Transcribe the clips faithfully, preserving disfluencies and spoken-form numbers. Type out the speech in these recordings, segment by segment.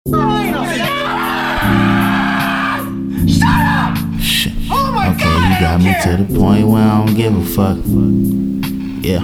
Shit. Okay, you got me to the point where I don't give a fuck. Yeah.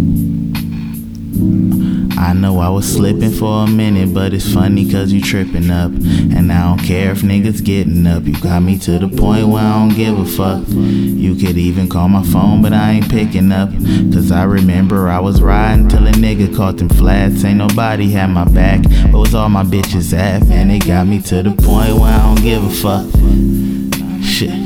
I know I was slipping for a minute, but it's funny cause you tripping up. And I don't care if niggas getting up. You got me to the point where I don't give a fuck. You could even call my phone, but I ain't picking up. Cause I remember I was riding till a nigga caught them flats. Ain't nobody had my back, but was all my bitches at? Man, it got me to the point where I don't give a fuck. Shit.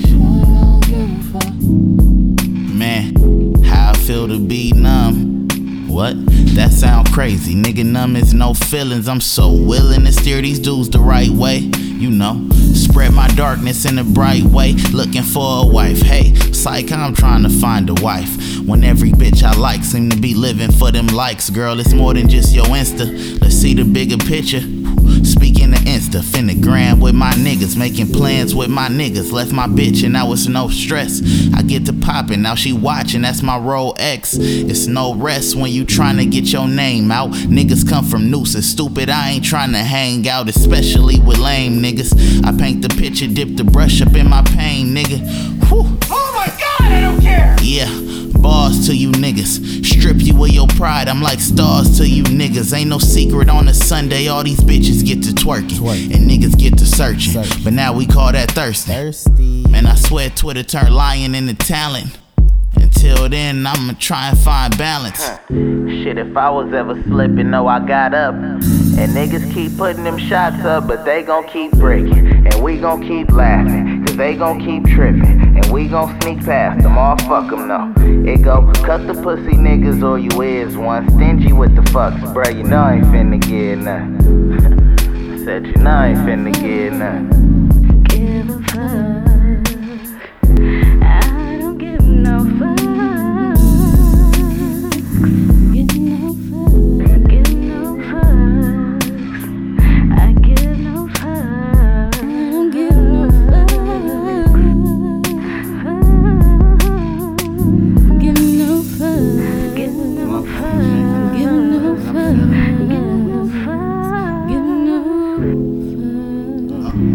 Man, how I feel to be numb. What? That sound crazy. Nigga, numb is no feelings. I'm so willing to steer these dudes the right way. You know, spread my darkness in a bright way. Looking for a wife. Hey, psych, I'm trying to find a wife. When every bitch I like seem to be living for them likes. Girl, it's more than just your Insta. Let's see the bigger picture. Speaking of Insta, finna gram with my niggas, making plans with my niggas. Left my bitch and now it's no stress. I get to poppin', now she watching, that's my role X. It's no rest when you tryna get your name out. Niggas come from nooses, stupid, I ain't tryna hang out, especially with lame niggas. I paint the picture, dip the brush up in my pain, nigga. Whew. Oh my god, I don't care! Yeah. Bars to you niggas, strip you of your pride, I'm like stars to you niggas. Ain't no secret on a Sunday, all these bitches get to twerking, Twerk. And niggas get to searching, Search. But now we call that thirsty. thirsty Man, I swear Twitter turned lying into talent. Until then, I'ma try and find balance. Huh. Shit, if I was ever slipping, no, I got up. And niggas keep putting them shots up, but they gon' keep breaking. And we gon' keep laughing, cause they gon' keep tripping. And we gon' sneak past them, all fuck them, no. It go, cut the pussy niggas or you is one. Stingy with the fucks, bruh, you know I ain't finna get none. Said you know I ain't finna get none. Give a fuck. I don't give no fuck. Give no fuck. Give no fucks. I give no fuck. I don't give no fuck. Give no fuck. Give no fuck. Give no fuck. Give no fuck. Give no fuck.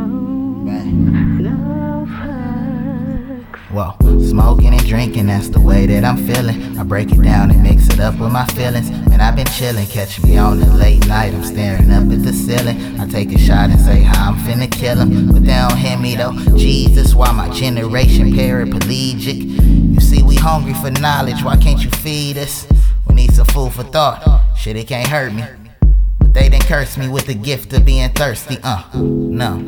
No. No fucks. Whoa, smoking and drinking, that's the way that I'm feeling. I break it down and mix it up with my feelings. Man, I've been chilling, catch me on the late night. I'm staring up at the ceiling. I take a shot and say how I'm finna kill him, but they don't hear me though. Jesus, why my generation paraplegic? You see, we hungry for knowledge, why can't you feed us? We need some food for thought, shit, it can't hurt me. But they didn't curse me with the gift of being thirsty, uh, no.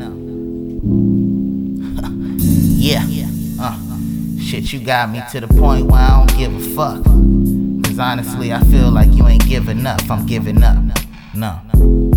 Yeah, uh. Shit, you got me to the point where I don't give a fuck. Cause honestly, I feel like you ain't giving up. I'm giving up. No.